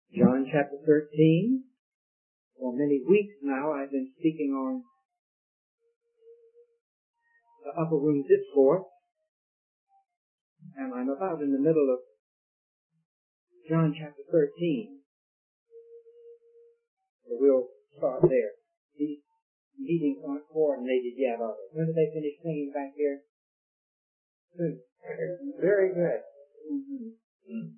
John chapter 13. For many weeks now I've been speaking on the upper room discourse, and I'm about in the middle of John chapter 13. So we'll start there. These meetings aren't coordinated yet, are they? When did they finish singing back here? Soon. Very good. Mm-hmm.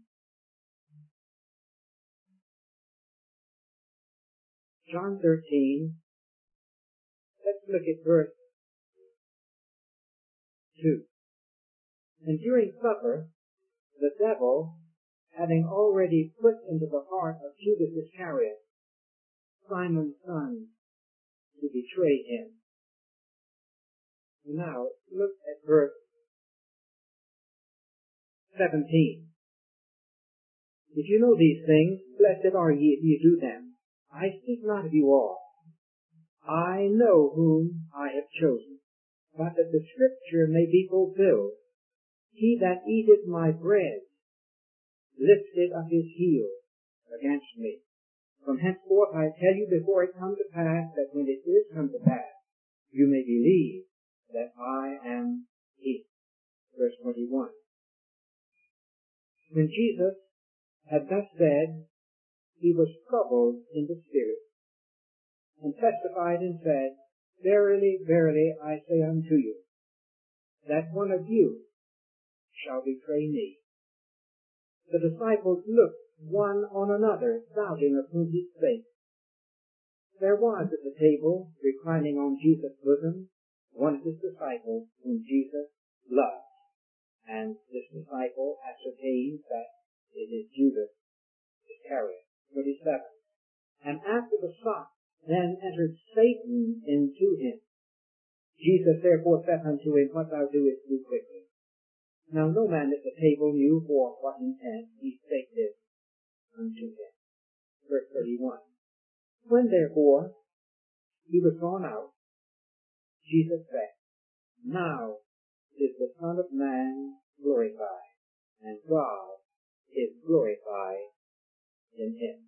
John 13. Let's look at verse 2. And during supper, the devil, having already put into the heart of Judas Iscariot, Simon's son, to betray him. Now, look at verse 17. If you know these things, blessed are ye if ye do them. I speak not of you all. I know whom I have chosen, but that the scripture may be fulfilled. He that eateth my bread lifted up his heel against me. From henceforth I tell you before it come to pass, that when it is come to pass, you may believe that I am he. Verse 21. When Jesus had thus said, he was troubled in the spirit, and testified and said, Verily, verily, I say unto you, that one of you shall betray me. The disciples looked one on another, doubting of whom he spake. There was at the table, reclining on Jesus' bosom, one of his disciples whom Jesus loved. And this disciple ascertained that it is Judas Iscariot. 27. And after the sop, then entered Satan into him. Jesus therefore said unto him, What thou doest, do quickly. Now no man at the table knew for what intent he spake this unto him. Verse 31. When therefore he was gone out, Jesus said, Now is the Son of Man glorified, and God is glorified in him.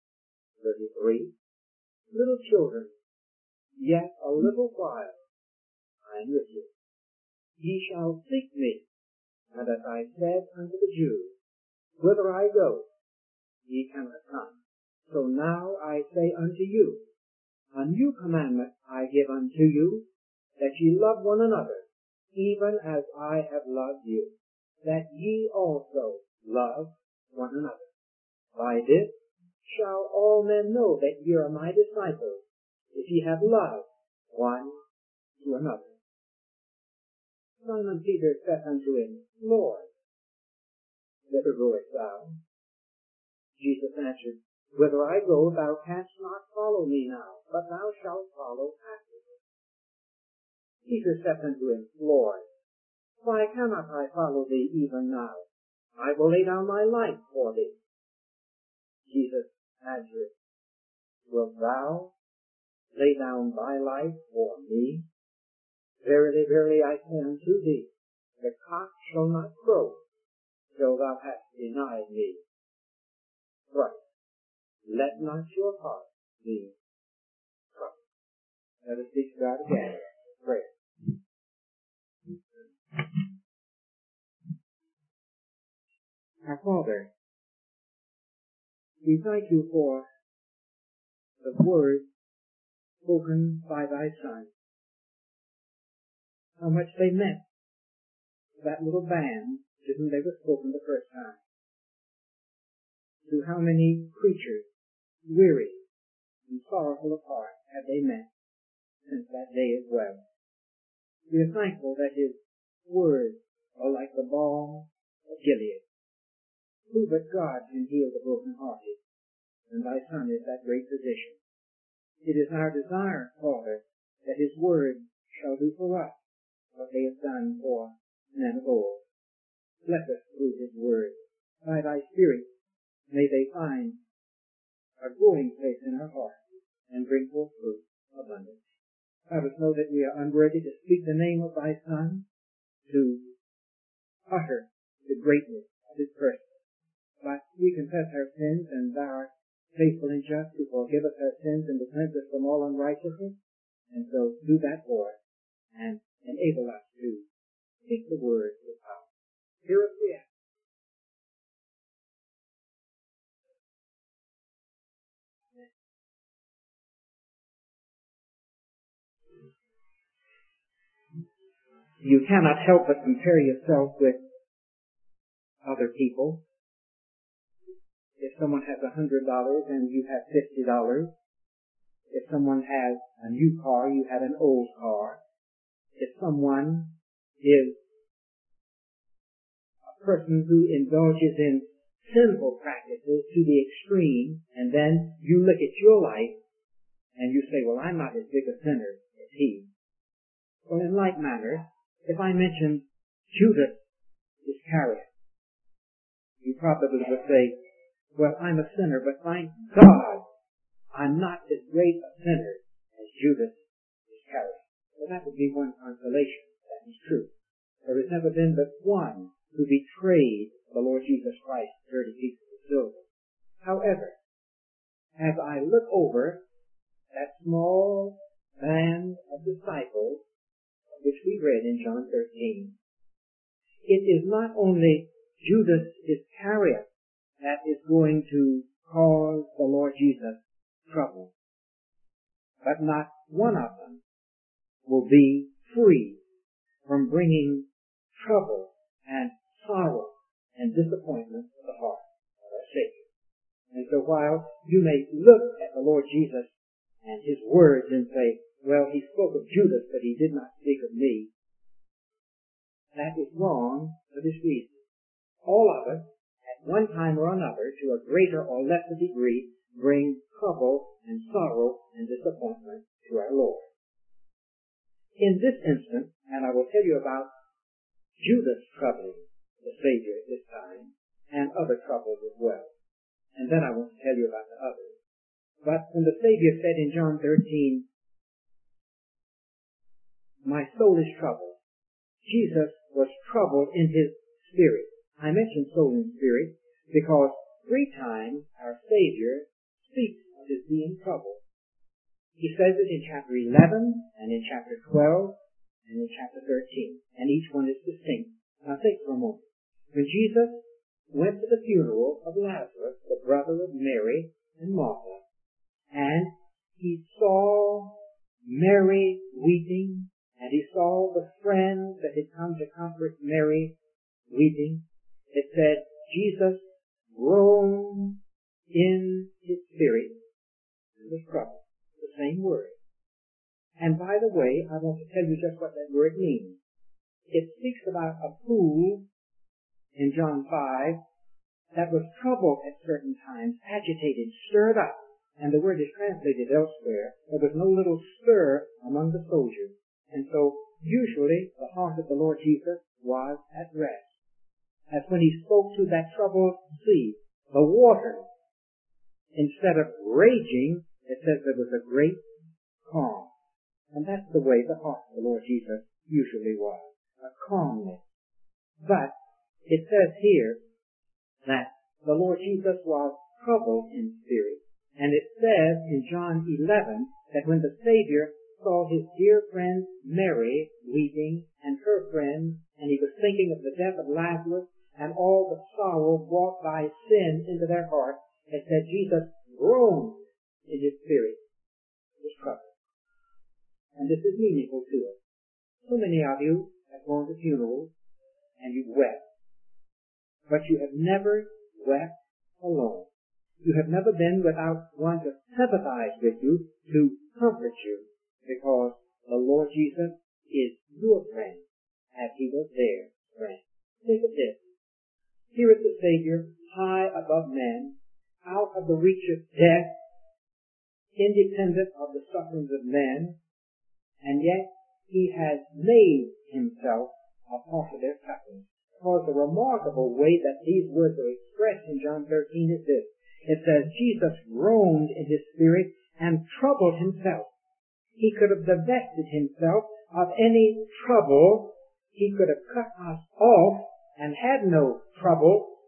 33. Little children, yet a little while I am with you. Ye shall seek me, and as I said unto the Jews, whither I go, ye cannot come. So now I say unto you, a new commandment I give unto you, that ye love one another, even as I have loved you, that ye also love one another. By this shall all men know that ye are my disciples, if ye have love one to another. Simon Peter said unto him, Lord, whither goest thou? Jesus answered, Whither I go, thou canst not follow me now, but thou shalt follow afterward. Peter said unto him, Lord, why cannot I follow thee even now? I will lay down my life for thee. Jesus answered, Wilt thou lay down thy life for me? Verily, verily, I say unto thee, the cock shall not crow till thou hast denied me thrice. Let not your heart be troubled. Let us speak to God again. Prayer. Our Father, we thank you for the word spoken by thy Son. How much they meant to that little band to whom they were spoken the first time. To how many creatures, weary and sorrowful of heart, have they met since that day as well. We are thankful that his words are like the balm of Gilead. Who but God can heal the broken-hearted? And thy Son is that great physician. It is our desire, Father, that his word shall do for us what they have done for men of old. Bless us through his word. By thy Spirit may they find a growing place in our hearts and bring forth fruit abundant. Let us know that we are unworthy to speak the name of thy Son, to utter the greatness of his person. but we confess our sins, and thou art faithful and just to forgive us our sins and to cleanse us from all unrighteousness. And so do that for us and enable us to speak the word with power. Hear us we ask. You cannot help but compare yourself with other people. If someone has $100 and you have $50, if someone has a new car, you have an old car. If someone is a person who indulges in sinful practices to the extreme, and then you look at your life and you say, well, I'm not as big a sinner as he. Well, in like manner, if I mentioned Judas Iscariot, you probably would say, well, I'm a sinner, but thank God I'm not as great a sinner as Judas Iscariot. Well, that would be one consolation. That is true. There has never been but one who betrayed the Lord Jesus Christ 30 pieces of silver. However, as I look over that small band of disciples, which we read in John 13, it is not only Judas Iscariot that is going to cause the Lord Jesus trouble, but not one of them will be free from bringing trouble and sorrow and disappointment to the heart of our Savior. And so while you may look at the Lord Jesus and his words and say, well, he spoke of Judas, but he did not speak of me, that is wrong for this reason. All of us, at one time or another, to a greater or lesser degree, bring trouble and sorrow and disappointment to our Lord. In this instance, and I will tell you about Judas troubling the Savior at this time, and other troubles as well. And then I want to tell you about the others. But when the Savior said in John 13, my soul is troubled, Jesus was troubled in his spirit. I mention soul and spirit because 3 times our Savior speaks of his being troubled. He says it in chapter 11 and in chapter 12 and in chapter 13, and each one is distinct. Now think for a moment. When Jesus went to the funeral of Lazarus, the brother of Mary and Martha, and he saw Mary weeping, and he saw the friends that had come to comfort Mary weeping, it said Jesus groaned in his spirit and was troubled. The same word. And by the way, I want to tell you just what that word means. It speaks about a pool in John 5 that was troubled at certain times, agitated, stirred up. And the word is translated elsewhere. There was no little stir among the soldiers. And so, usually, the heart of the Lord Jesus was at rest. As when he spoke to that troubled sea, the water, instead of raging, it says there was a great calm. And that's the way the heart of the Lord Jesus usually was, a calmness. But it says here that the Lord Jesus was troubled in spirit. And it says in John 11 that when the Savior saw his dear friend Mary weeping and her friends, and he was thinking of the death of Lazarus and all the sorrow brought by sin into their heart, it said Jesus groaned in his spirit. He was troubled. And this is meaningful to us. So many of you have gone to funerals and you've wept. But you have never wept alone. You have never been without one to sympathize with you, to comfort you, because the Lord Jesus is your friend, as he was their friend. Think of this. Here is the Savior, high above men, out of the reach of death, independent of the sufferings of men, and yet he has made himself a part of their suffering. Because the remarkable way that these words are expressed in John 13 is this. It says, Jesus groaned in his spirit and troubled himself. He could have divested himself of any trouble. He could have cut us off and had no trouble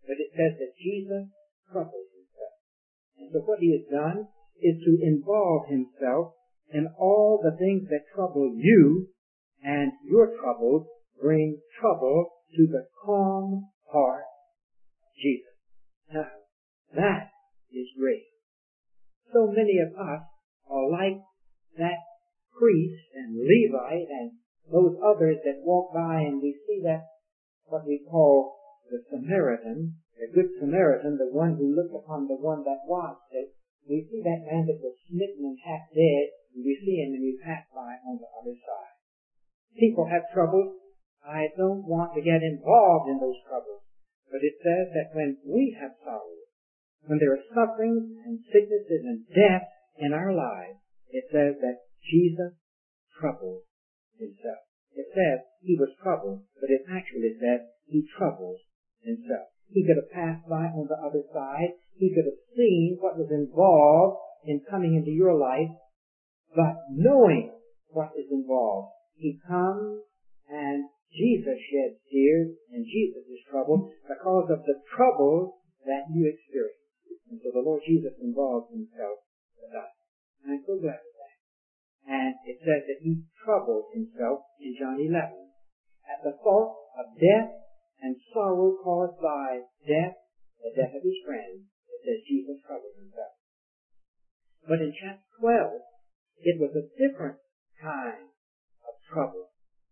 but it says that Jesus troubled himself. And so what he has done is to involve himself in all the things that trouble you, and your troubles bring trouble to the calm heart of Jesus. Now, that is grace. So many of us are like that priest and Levite and those others that walk by, and we see that what we call the Samaritan, the Good Samaritan, the one who looked upon the one that was sick. We see that man that was smitten and half dead, and we see him and we pass by on the other side. People have troubles. I don't want to get involved in those troubles. But it says that when we have sorrow, when there are sufferings and sicknesses and death in our lives, it says that Jesus troubled himself. It says he was troubled, but it actually says he troubles himself. He could have passed by on the other side. He could have seen what was involved in coming into your life, but knowing what is involved, he comes and Jesus sheds tears and Jesus is troubled because of the troubles that you experience. And so the Lord Jesus involves himself with us. And I'm so glad of that. And it says that he troubled himself in John 11 at the thought of death and sorrow caused by death, the death of his friend. It says Jesus troubled himself. But in chapter 12, it was a different kind of trouble.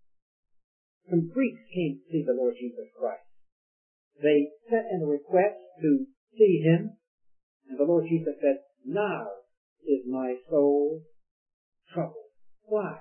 Some Greeks came to see the Lord Jesus Christ. They sent in a request to see him, and the Lord Jesus said, "Now is my soul troubled." Why?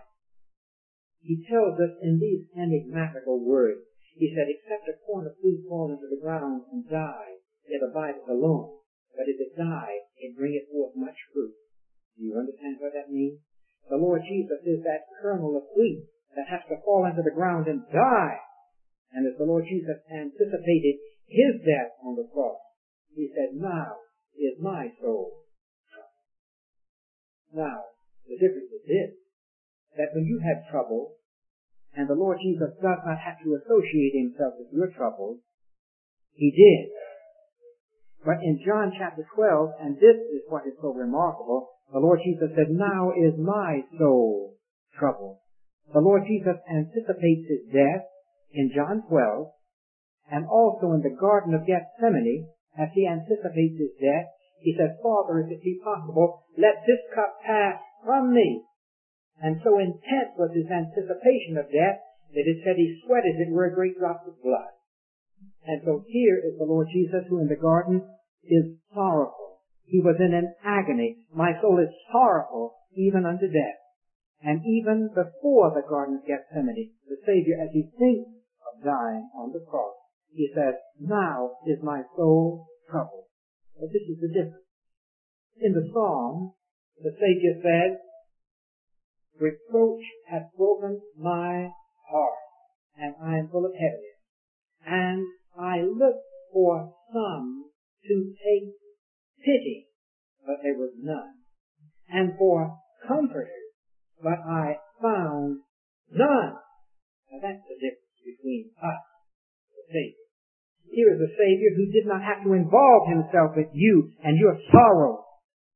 He tells us in these enigmatical words. He said, "Except a corn of wheat fall into the ground and die, it abideth alone. But if it die, it bringeth forth much fruit." Do you understand what that means? The Lord Jesus is that kernel of wheat that has to fall into the ground and die. And as the Lord Jesus anticipated his death on the cross, he said, "Now is my soul troubled." Now, the difference is this, that when you have trouble, and the Lord Jesus does not have to associate himself with your troubles, he did. But in John chapter 12, and this is what is so remarkable, the Lord Jesus said, "Now is my soul troubled." The Lord Jesus anticipates his death in John 12, and also in the Garden of Gethsemane, as he anticipates his death, he says, "Father, if it be possible, let this cup pass from me." And so intense was his anticipation of death that it said he sweated it were great drops of blood. And so here is the Lord Jesus who in the garden is sorrowful. He was in an agony. "My soul is sorrowful even unto death." And even before the Garden of Gethsemane, the Savior, as he thinks of dying on the cross, he says, "Now is my soul troubled." But this is the difference. In the Psalm, the Savior said, "Reproach hath broken my heart, and I am full of heaviness. And I looked for some to take pity, but there was none. And for comforters, but I found none." Now that's the difference between us and the Savior. Here is a Savior who did not have to involve himself with you and your sorrow.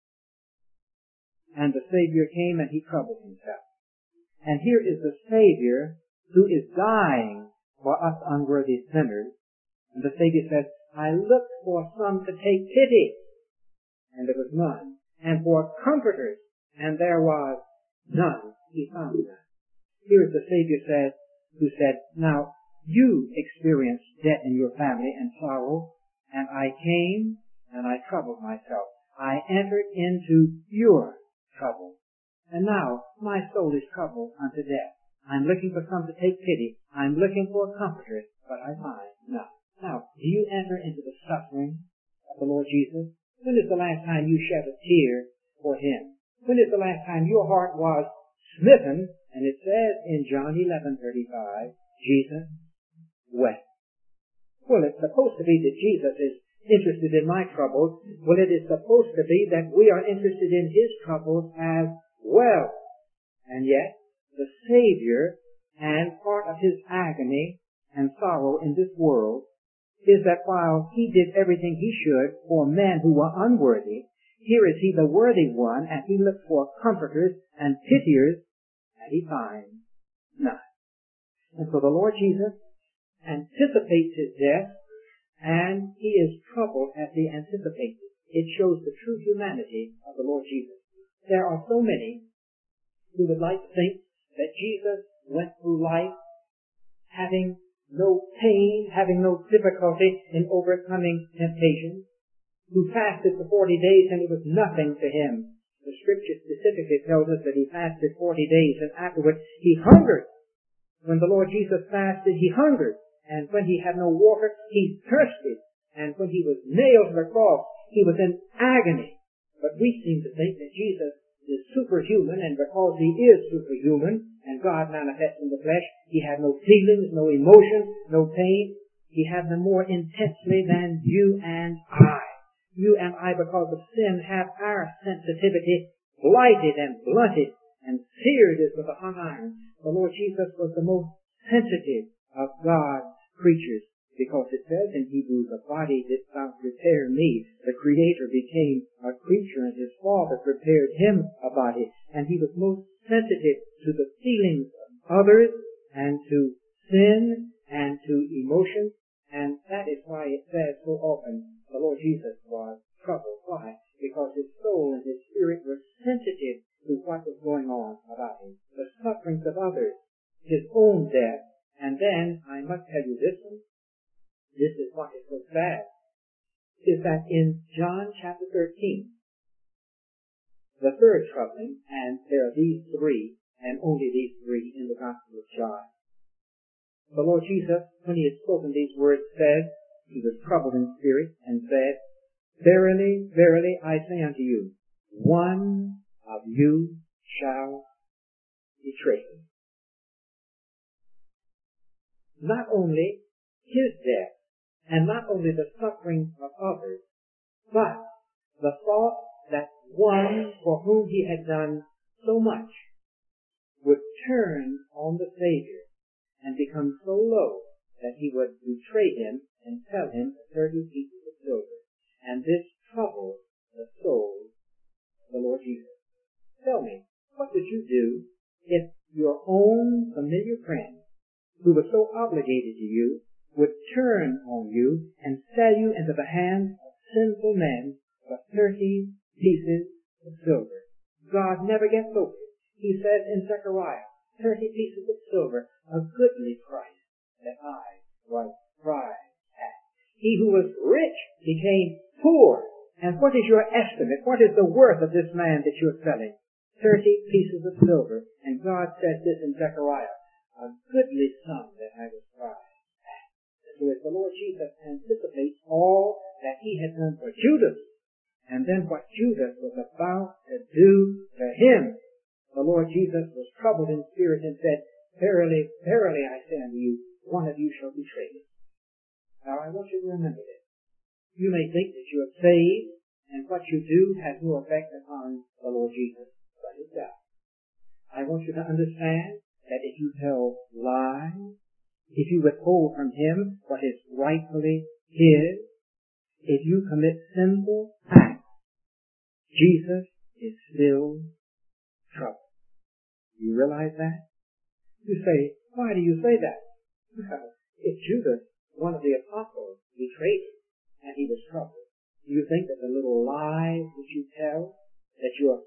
And the Savior came and he troubled himself. And here is the Savior who is dying for us unworthy sinners. And the Savior says, "I looked for some to take pity, and there was none. And for comforters, and there was none." He found none. Here is the Savior who said, "Now you experienced debt in your family and sorrow, and I came and I troubled myself. I entered into your trouble. And now my soul is troubled unto death. I'm looking for some to take pity. I'm looking for comforters, but I find none." Now, do you enter into the suffering of the Lord Jesus? When is the last time you shed a tear for him? When is the last time your heart was smitten? And it says in John 11:35, Jesus wept. Well, it's supposed to be that Jesus is interested in my troubles. Well, it is supposed to be that we are interested in his troubles as well. And yet, the Savior and part of his agony and sorrow in this world is that while he did everything he should for men who were unworthy, here is he the worthy one, and he looks for comforters and pitiers, and he finds none. And so the Lord Jesus anticipates his death, and he is troubled as he anticipates it. It shows the true humanity of the Lord Jesus. There are so many who would like to think that Jesus went through life having no pain, having no difficulty in overcoming temptation, who fasted for 40 days and it was nothing to him. The scripture specifically tells us that he fasted 40 days and afterwards he hungered. When the Lord Jesus fasted, he hungered. And when he had no water, he thirsted. And when he was nailed to the cross, he was in agony. But we seem to think that Jesus is superhuman, and because he is superhuman, and God manifests in the flesh, he had no feelings, no emotions, no pain. He had them more intensely than you and I. You and I, because of sin, have our sensitivity blighted and blunted and seared as with a hot iron. The Lord Jesus was the most sensitive of God's creatures, because it says in Hebrews, "A body didst thou prepare me." The Creator became a creature, and his Father prepared him a body. And he was most sensitive to the feelings of others, and to sin, and to emotions. And that is why it says so often, the Lord Jesus was troubled. Why? Because his soul and his spirit were sensitive to what was going on about him. The sufferings of others, his own death. And then, I must tell you this one, this is what is so sad, is that in John chapter 13, the third troubling, and there are these three, and only these three in the Gospel of John. The Lord Jesus, when he had spoken these words, said, he was troubled in spirit, and said, "Verily, verily, I say unto you, one of you shall betray me." Not only his death, and not only the suffering of others, but the thought that one for whom he had done so much would turn on the Savior and become so low that he would betray him and sell him for 30 pieces of silver. And this troubled the soul of the Lord Jesus. Tell me, what would you do if your own familiar friend, who was so obligated to you, would turn on you and sell you into the hands of sinful men for 30 pieces of silver? God never gets over it. He says in Zechariah, 30 pieces of silver, a goodly price that I was prized at. He who was rich became poor. And what is your estimate? What is the worth of this man that you're selling? 30 pieces of silver. And God says this in Zechariah, a goodly sum that I was prized at. So as the Lord Jesus anticipates all that he had done for Judas, and then what Judas was about to do to him, the Lord Jesus was troubled in spirit and said, "Verily, verily, I say unto you, one of you shall betray me." Now I want you to remember this. You may think that you are saved, and what you do has no effect upon the Lord Jesus, but it does. I want you to understand that if you tell lies, if you withhold from him what is rightfully his, if you commit sinful acts, Jesus is still trouble. Do you realize that? You say, why do you say that? Well, if Judas, one of the apostles, betrayed him, and he was troubled, do you think that the little lies that you tell, that your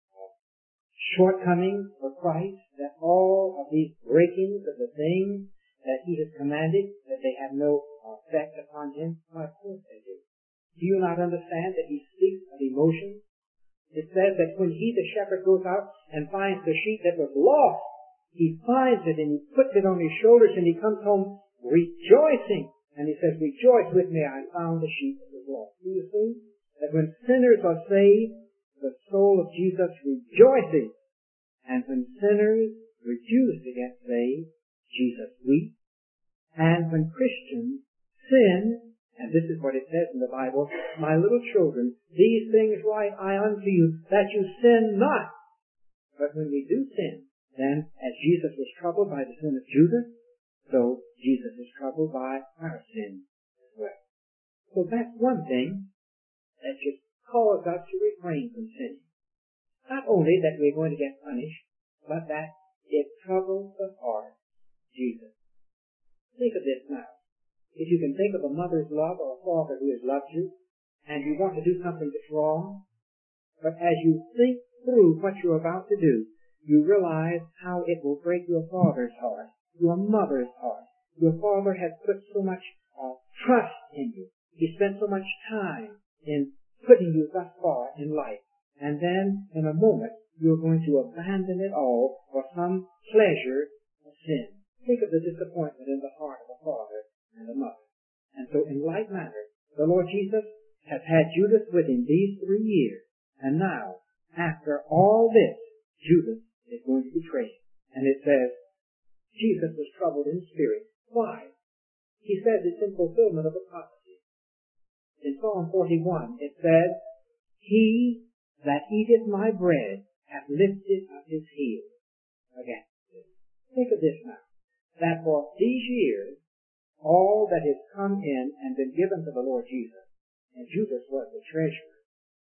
shortcomings for Christ, that all of these breakings of the things that he has commanded, that they have no effect upon him? Well, of course they do. Do you not understand that he speaks of emotions? It says that when he, the shepherd, goes out and finds the sheep that was lost, he finds it and he puts it on his shoulders and he comes home rejoicing. And he says, "Rejoice with me, I found the sheep that was lost." Do you see that when sinners are saved, the soul of Jesus rejoices. And when sinners refuse to get saved, Jesus weeps. And when Christians sin, and this is what it says in the Bible, "My little children, these things write I unto you, that you sin not." But when we do sin, then as Jesus was troubled by the sin of Judas, so Jesus is troubled by our sin as well. So that's one thing that should cause us to refrain from sinning. Not only that we're going to get punished, but that it troubles the heart of Jesus. Think of this now. If you can think of a mother's love or a father who has loved you, and you want to do something that's wrong, but as you think through what you're about to do, you realize how it will break your father's heart, your mother's heart. Your father has put so much trust in you. He spent so much time in putting you thus far in life. And then, in a moment, you're going to abandon it all for some pleasure of sin. Think of the disappointment in the heart of a father and a mother. And so, in like manner, the Lord Jesus has had Judas with him these 3 years. And now, after all this, Judas is going to betray him. And it says, Jesus was troubled in spirit. Why? He says it's in fulfillment of a prophecy. In Psalm 41, it says, He that eateth my bread hath lifted up his heel against me. Think of this now, that for these years, all that has come in and been given to the Lord Jesus, and Judas was the treasurer,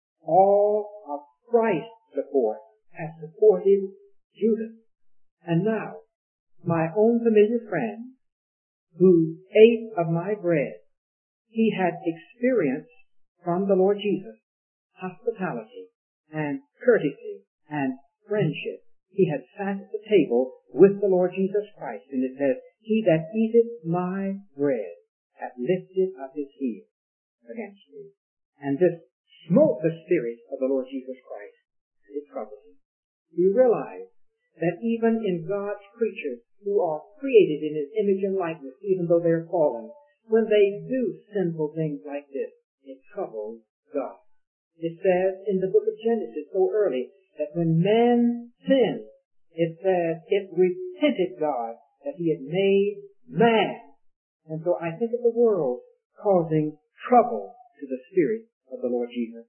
all of Christ's support has supported Judas. And now, my own familiar friend, who ate of my bread, he had experienced from the Lord Jesus hospitality and courtesy and friendship. He had sat at the table with the Lord Jesus Christ, and it says, He that eateth my bread hath lifted up his heel against me. And this smote the spirit of the Lord Jesus Christ, and it troubled him. We realize that even in God's creatures who are created in His image and likeness, even though they're fallen, when they do sinful things like this, it troubles God. It says in the book of Genesis so early that when man sinned, it says it repented God that He had made man. And so I think of the world causing trouble to the spirit of the Lord Jesus.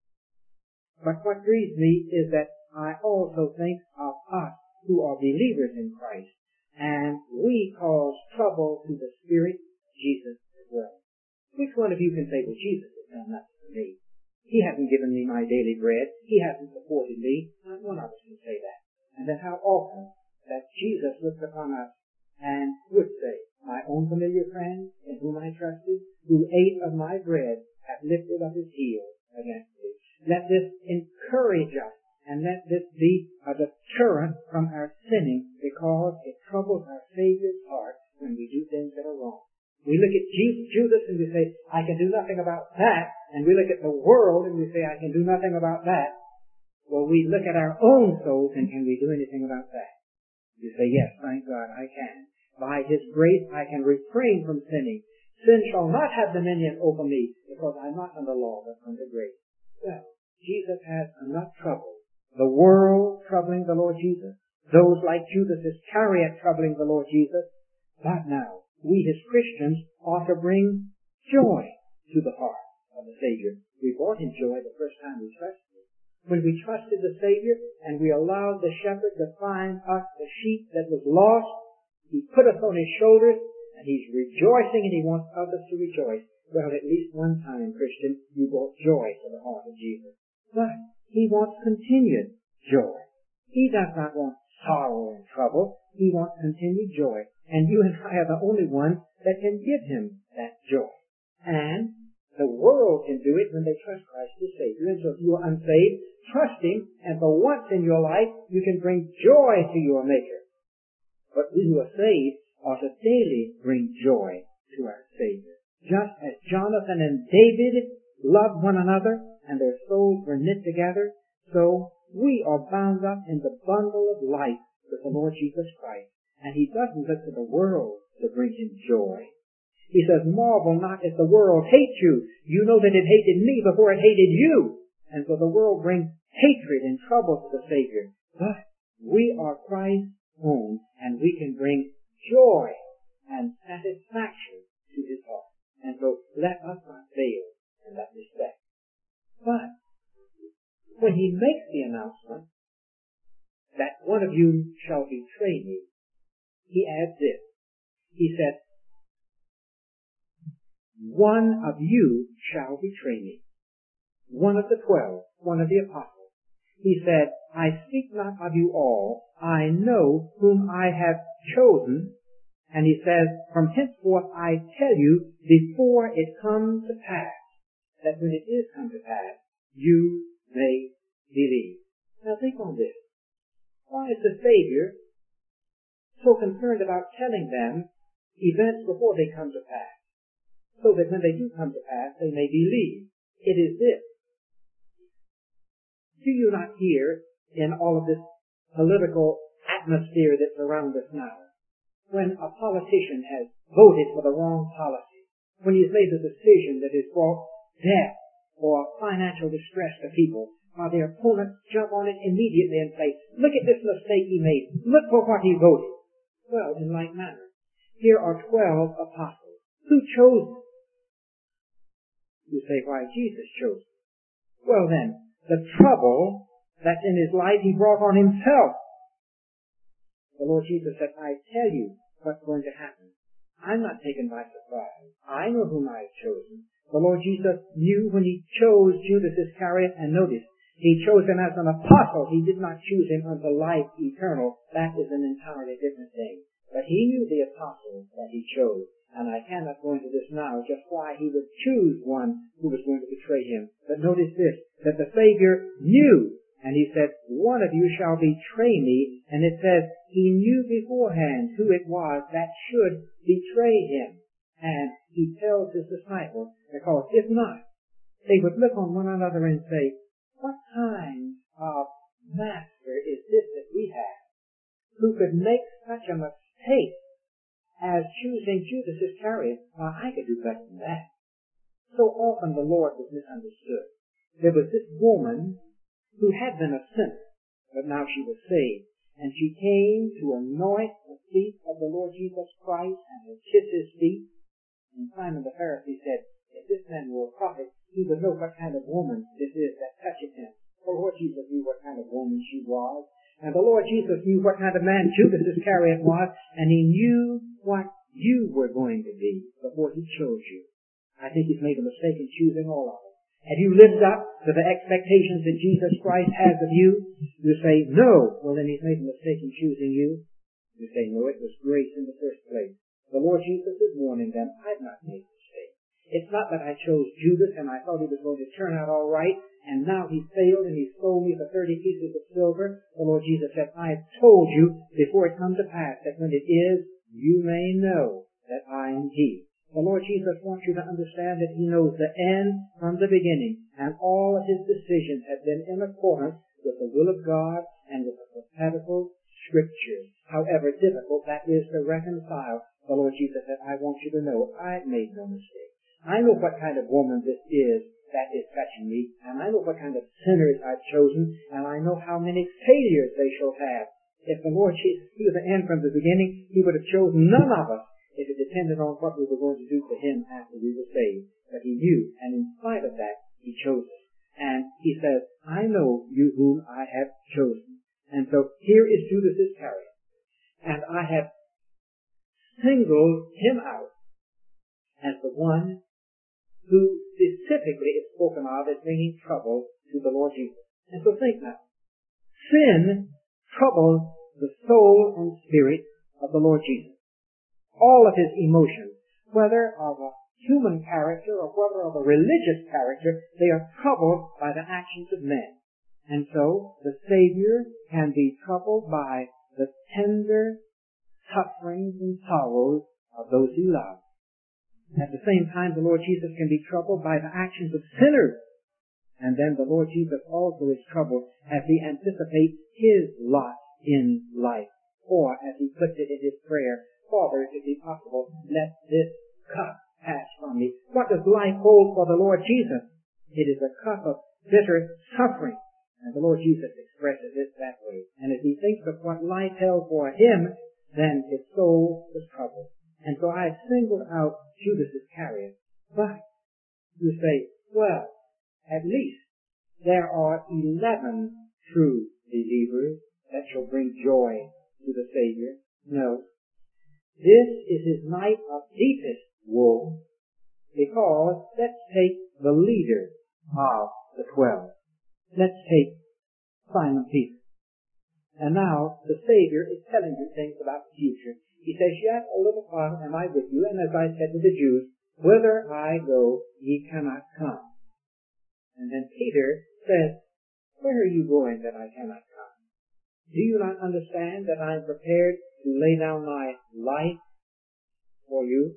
But what grieves me is that I also think of us who are believers in Christ, and we cause trouble to the spirit of Jesus as well. Which one of you can say, well, Jesus has done nothing for me? He hasn't given me my daily bread. He hasn't supported me. Not one of us can say that. And then how often that Jesus looks upon us and would say, my own familiar friend in whom I trusted, who ate of my bread, hath lifted up his heel against me. Let this encourage us, and let this be a deterrent from our sinning, because it troubles our Savior's heart when we do things that are wrong. We look at Judas and we say, I can do nothing about that. And we look at the world and we say, I can do nothing about that. Well, we look at our own souls and can we do anything about that? You say, yes, thank God, I can. By His grace, I can refrain from sinning. Sin shall not have dominion over me, because I'm not under law, but under grace. Well, Jesus has enough trouble. The world troubling the Lord Jesus. Those like Judas Iscariot troubling the Lord Jesus. But now, we as Christians ought to bring joy to the heart of the Savior. We brought Him joy the first time we trusted Him. When we trusted the Savior and we allowed the shepherd to find us the sheep that was lost, He put us on His shoulders and He's rejoicing, and He wants others to rejoice. Well, at least one time, Christian, you brought joy to the heart of Jesus. But He wants continued joy. He does not want sorrow and trouble. He wants continued joy. And you and I are the only ones that can give Him that joy. And the world can do it when they trust Christ as Savior. And so if you are unsaved, trust Him, and for once in your life, you can bring joy to your Maker. But we who are saved ought to daily bring joy to our Savior. Just as Jonathan and David loved one another, and their souls were knit together, so we are bound up in the bundle of life with the Lord Jesus Christ. And He doesn't look to the world to bring Him joy. He says, marvel not if the world hates you. You know that it hated me before it hated you. And so the world brings hatred and trouble to the Savior. But we are Christ's own, and we can bring joy and satisfaction to His heart. And so let us not fail in that respect. But when He makes the announcement that one of you shall betray me, He adds this. He said, one of you shall betray me. One of the 12, one of the apostles. He said, I speak not of you all. I know whom I have chosen. And he says, from henceforth I tell you before it comes to pass, that when it is come to pass, you may believe. Now think on this. Why is the Savior so concerned about telling them events before they come to pass? So that when they do come to pass, they may believe. It is this. Do you not hear in all of this political atmosphere that surrounds us now, when a politician has voted for the wrong policy, when he's made a decision that has brought death or financial distress to people, while their opponents jump on it immediately and say, look at this mistake he made. Look for what he voted. Well, in like manner, here are 12 apostles. Who chose them? You say, why, Jesus chose them. Well then, the trouble that's in his life he brought on himself. The Lord Jesus said, I tell you what's going to happen. I'm not taken by surprise. I know whom I have chosen. The Lord Jesus knew when he chose Judas Iscariot, and notice, he chose him as an apostle. He did not choose him unto life eternal. That is an entirely different thing. But he knew the apostle that he chose. And I cannot go into this now, just why he would choose one who was going to betray him. But notice this, that the Savior knew, and he said, one of you shall betray me. And it says, he knew beforehand who it was that should betray him. And he tells his disciples, because if not, they would look on one another and say, what kind of master is this that we have, who could make such a mistake as choosing Judas Iscariot? I could do better than that. So often the Lord was misunderstood. There was this woman who had been a sinner, but now she was saved. And she came to anoint the feet of the Lord Jesus Christ and to kiss his feet. And Simon the Pharisee said, if this man were a prophet, he would know what kind of woman this is that touches him. The Lord Jesus knew what kind of woman she was. And the Lord Jesus knew what kind of man Judas Iscariot was, and he knew what you were going to be before he chose you. I think he's made a mistake in choosing all of us. Have you lived up to the expectations that Jesus Christ has of you? You say, no. Well, then he's made a mistake in choosing you. You say, no, it was grace in the first place. The Lord Jesus is warning them, I've not made a mistake. It's not that I chose Judas and I thought he was going to turn out all right, and now he failed and he sold me for 30 pieces of silver. The Lord Jesus said, I've told you before it comes to pass that when it is, you may know that I am he. The Lord Jesus wants you to understand that he knows the end from the beginning, and all of his decisions have been in accordance with the will of God and with the prophetical scriptures. However difficult that is to reconcile, the Lord Jesus said, I want you to know I've made no mistake. I know what kind of woman this is that is touching me, and I know what kind of sinners I've chosen, and I know how many failures they shall have. If the Lord Jesus knew the end from the beginning, he would have chosen none of us if it depended on what we were going to do for him after we were saved. But he knew, and in spite of that, he chose us. And he says, I know you whom I have chosen. And so here is Judas Iscariot. And I have singled him out as the one who specifically is spoken of as bringing trouble to the Lord Jesus. And so think now. Sin troubles the soul and spirit of the Lord Jesus. All of his emotions, whether of a human character or whether of a religious character, they are troubled by the actions of men. And so the Savior can be troubled by the tender sufferings and sorrows of those he loves. At the same time, the Lord Jesus can be troubled by the actions of sinners. And then the Lord Jesus also is troubled as he anticipates his lot in life. Or, as he puts it in his prayer, Father, if it be possible, let this cup pass from me. What does life hold for the Lord Jesus? It is a cup of bitter suffering. And the Lord Jesus expresses it that way. And as he thinks of what life held for him, then his soul was troubled. And so I have singled out Judas Iscariot. But you say, well, at least there are 11 true believers that shall bring joy to the Savior. No. This is his night of deepest woe. Because let's take the leader of the 12. Let's take Simon Peter. And now the Savior is telling you things about the future. He says, yet a little while am I with you, and as I said to the Jews, whither I go, ye cannot come. And then Peter says, where are you going that I cannot come? Do you not understand that I am prepared to lay down my life for you?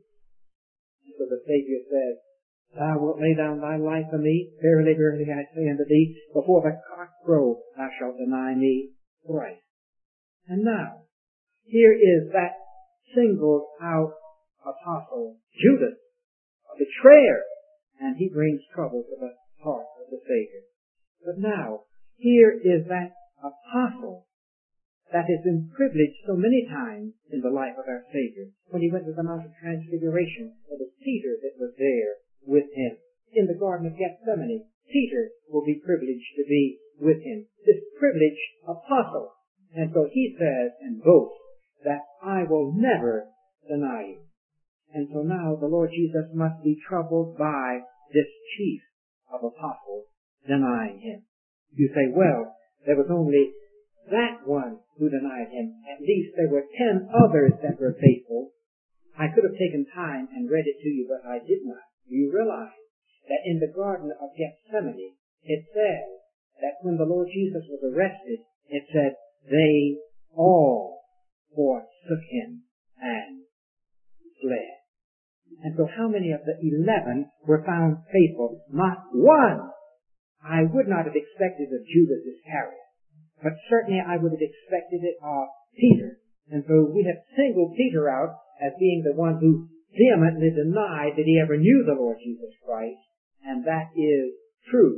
And so the Savior says, thou wilt lay down thy life for me? Verily, verily, I say unto thee, before the cock crow, thou shalt deny me thrice. And now, here is that singled out apostle, Judas, a betrayer, and he brings trouble to the heart of the Savior. But now, here is that apostle that has been privileged so many times in the life of our Savior. When he went to the Mount of Transfiguration, it was Peter that was there with him. In the Garden of Gethsemane, Peter will be privileged to be with him. This privileged apostle. And so he says and boasts that I will never deny you. And so now the Lord Jesus must be troubled by this chief of apostles denying him. You say, well, there was only that one who denied him. At least there were 10 others that were faithful. I could have taken time and read it to you, but I did not. You realize that in the Garden of Gethsemane, it says that when the Lord Jesus was arrested, it said, they all forsook him and fled. And so how many of the 11 were found faithful? Not one. I would not have expected of Judas Iscariot, but certainly I would have expected it of Peter. And so we have singled Peter out as being the one who vehemently denied that he ever knew the Lord Jesus Christ, and that is true.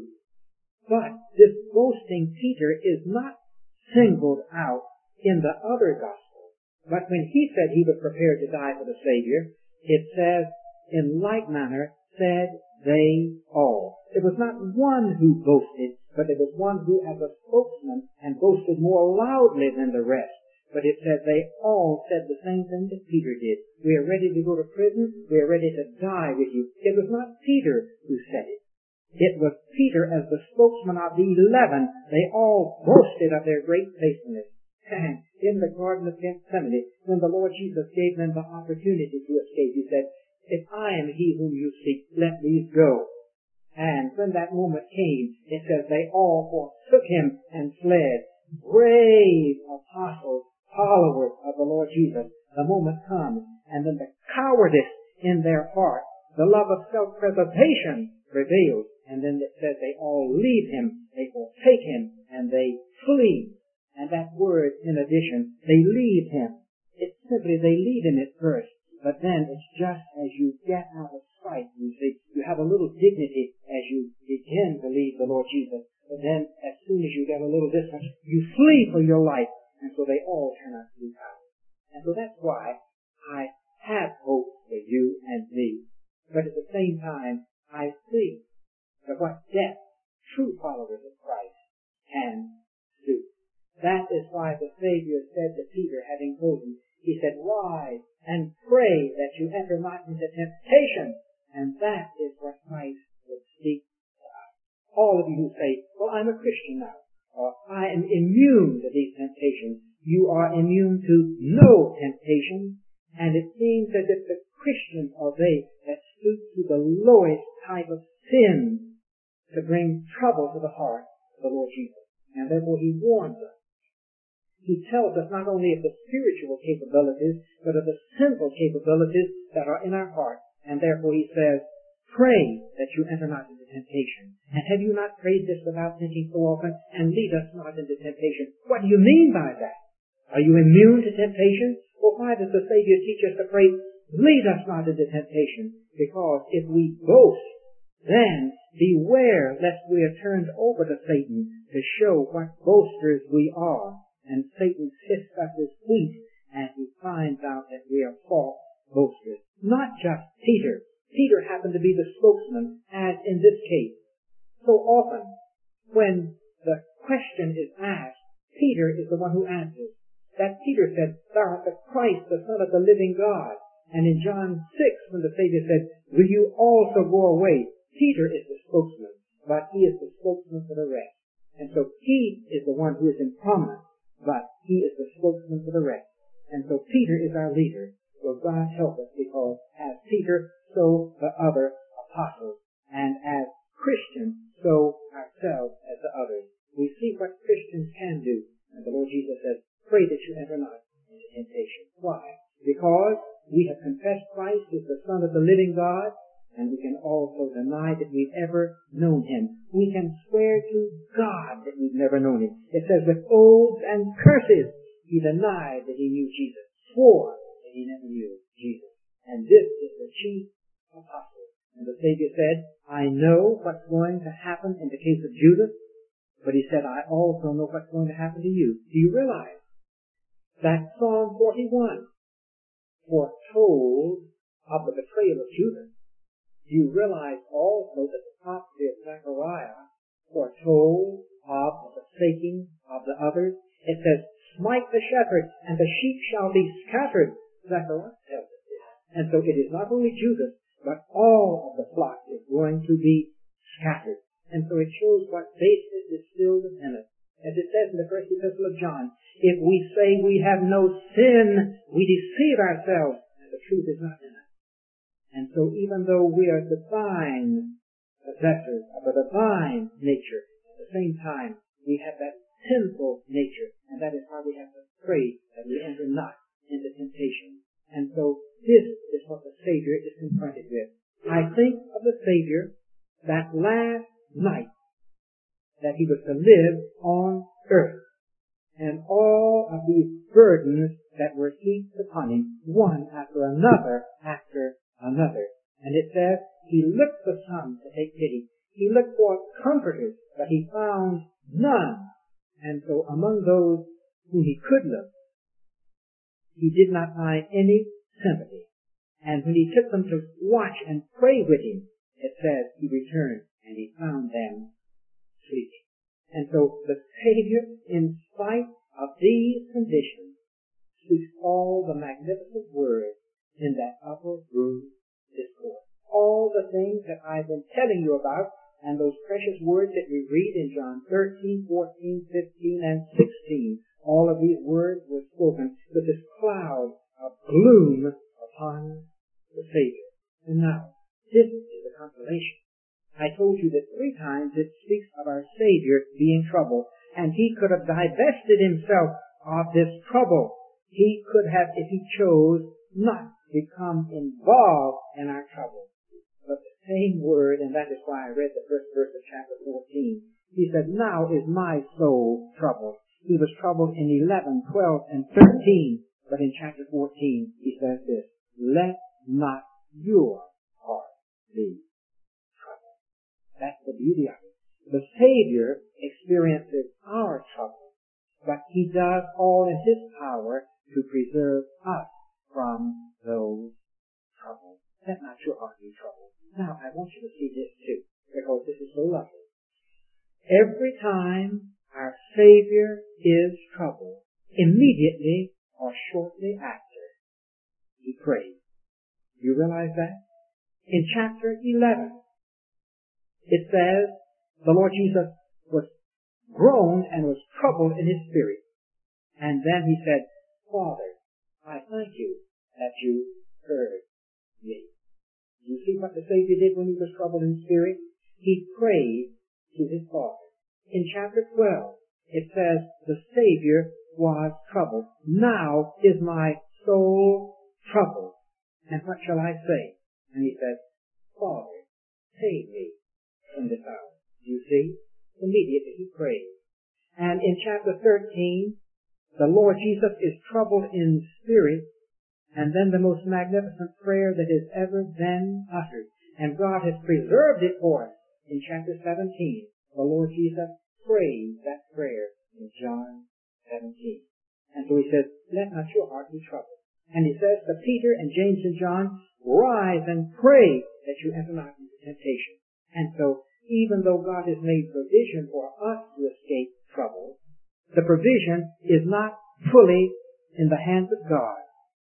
But this boasting Peter is not singled out in the other gospel. But when he said he was prepared to die for the Savior, it says, in like manner, said they all. It was not one who boasted, but it was one who, as a spokesman, and boasted more loudly than the rest. But it said they all said the same thing that Peter did. We are ready to go to prison. We are ready to die with you. It was not Peter who said it. It was Peter as the spokesman of the 11. They all boasted of their great faithfulness. And in the Garden of Gethsemane, when the Lord Jesus gave them the opportunity to escape, he said, if I am he whom you seek, let these go. And when that moment came, it says they all forsook him and fled. Brave apostles, followers of the Lord Jesus. The moment comes, and then the cowardice in their heart, the love of self-preservation prevails. And then it says they all leave him, they forsake him, and they flee. And that word, in addition, they leave him. It's simply they leave him at first, but then it's just as you get out of sight, you see, you have a little dignity as you begin to leave the Lord Jesus. But then, as soon as you get a little distance, you flee for your life. And so they all turn out to be cowards. And so that's why I have hope for you and me. But at the same time, I see that what death true followers of Christ can do. That is why the Savior said to Peter, having told him, he said, rise and pray that you enter not into temptation. And that is what Christ would speak to us. All of you who say, well, I'm a Christian now, or I am immune to these temptations. You are immune to no temptation. And it seems as if the Christians are they that stoop to the lowest type of sin to bring trouble to the heart of the Lord Jesus. And therefore he warns us. He tells us not only of the spiritual capabilities, but of the sinful capabilities that are in our heart. And therefore he says, pray that you enter not into temptation. And have you not prayed this without thinking so often? And lead us not into temptation. What do you mean by that? Are you immune to temptation? Well, why does the Savior teach us to pray, lead us not into temptation? Because if we boast, then beware lest we are turned over to Satan to show what boasters we are. And Satan sifts us as wheat, and he finds out that we are false boasters. Not just Peter. Peter happened to be the spokesman, as in this case. So often, when the question is asked, Peter is the one who answers. That Peter said, thou art the Christ, the Son of the living God. And in John 6, when the Savior said, will you also go away? Peter is the spokesman, but he is the spokesman for the rest. And so he is the one who is in prominence, but he is the spokesman for the rest. And so Peter is our leader. So God help us, because as Peter, so the other apostles. And as Christians, so ourselves as the others. We see what Christians can do. And the Lord Jesus says, pray that you enter not into temptation. Why? Because we have confessed Christ as the Son of the living God, and we can also deny that we've ever known him. We can swear to God that we've never known him. It says, with oaths and curses, he denied that he knew Jesus, swore that he never knew Jesus. And this is the chief apostle. And the Savior said, I know what's going to happen in the case of Judas, but he said, I also know what's going to happen to you. Do you realize that Psalm 41 foretold of the betrayal of Judas? Do you realize also that the prophecy of Zechariah foretold of the forsaking of the others? It says, smite the shepherd, and the sheep shall be scattered. Zechariah tells us this. And so it is not only Judas, but all of the flock is going to be scattered. And so it shows what basis is still within us. As it says in the first epistle of John, if we say we have no sin, we deceive ourselves, and the truth is not in us. And so even though we are divine possessors of a divine nature, at the same time we have that sinful nature, and that is why we have to pray that we enter not into temptation. And so this is what the Savior is confronted with. I think of the Savior that last night that he was to live on earth, and all of these burdens that were heaped upon him, one after another after another. And it says, he looked for some to take pity. He looked for comforters, but he found none. And so among those whom he could look, he did not find any sympathy. And when he took them to watch and pray with him, it says he returned and he found them sleeping. And so the Savior, in spite of these conditions, speaks all the magnificent words in that upper room discourse. All the things that I've been telling you about, and those precious words that we read in John 13, 14, 15, and 16, all of these words were spoken with this cloud of gloom upon the Savior. And now, this is the consolation. I told you that 3 times it speaks of our Savior being troubled, and he could have divested himself of this trouble. He could have, if he chose, not become involved in our trouble. But the same word, and that is why I read the first verse of chapter 14, he said, now is my soul troubled. He was troubled in 11, 12, and 13, but in chapter 14 he says this, let not your heart be troubled. That's the beauty of it. The Savior experiences our trouble, but he does all in his power to preserve us from those troubles. Let not your heart be troubled. Now, I want you to see this too, because this is so lovely. Every time our Savior is troubled, immediately or shortly after, he prays. Do you realize that? In chapter 11, it says the Lord Jesus was groaned and was troubled in his spirit. And then he said, Father, I thank you that you heard me. You see what the Savior did when he was troubled in spirit? He prayed to his Father. In chapter 12, it says the Savior was troubled. Now is my soul troubled. And what shall I say? And he says, Father, save me from this hour. Do you see? Immediately he prayed. And in chapter 13, the Lord Jesus is troubled in spirit, and then the most magnificent prayer that has ever been uttered. And God has preserved it for us. In chapter 17, the Lord Jesus prayed that prayer in John 17. And so he says, let not your heart be troubled. And he says to Peter and James and John, rise and pray that you enter not into temptation. And so, even though God has made provision for us to escape trouble, the provision is not fully in the hands of God.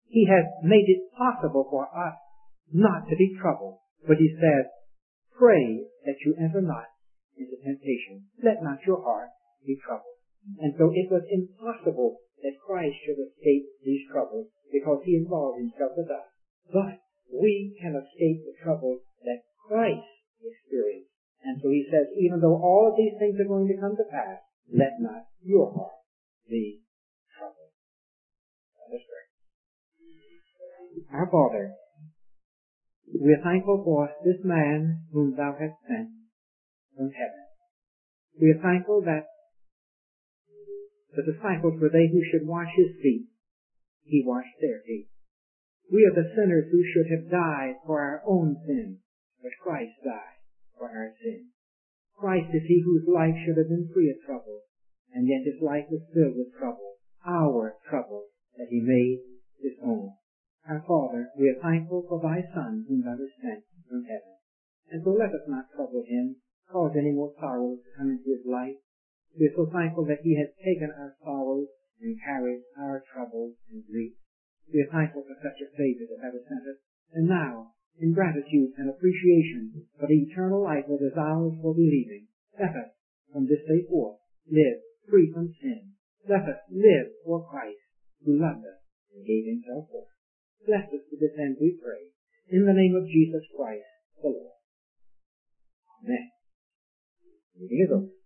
He has made it possible for us not to be troubled. But he says, pray that you enter not into temptation. Let not your heart be troubled. And so it was impossible that Christ should escape these troubles because he involved himself with us. But we can escape the troubles that Christ experienced. And so he says, even though all of these things are going to come to pass, let not your heart be troubled. Let us pray. Our Father, we are thankful for this man whom thou hast sent from heaven. We are thankful that the disciples were they who should wash his feet. He washed their feet. We are the sinners who should have died for our own sins, but Christ died for our sins. Christ is he whose life should have been free of trouble, and yet his life was filled with trouble, our trouble that he made his own. Our Father, we are thankful for thy Son whom thou hast sent from heaven. And so let us not trouble him, cause any more sorrows to come into his life. We are so thankful that he has taken our sorrows and carried our troubles and griefs. We are thankful for such a Savior that thou hast sent us. And now, in gratitude and appreciation for the eternal life that is ours for believing, let us, from this day forth, live free from sin. Let us live for Christ, who loved us and gave himself for us. Bless us to this end, we pray, in the name of Jesus Christ, the Lord. Amen. Meeting is over.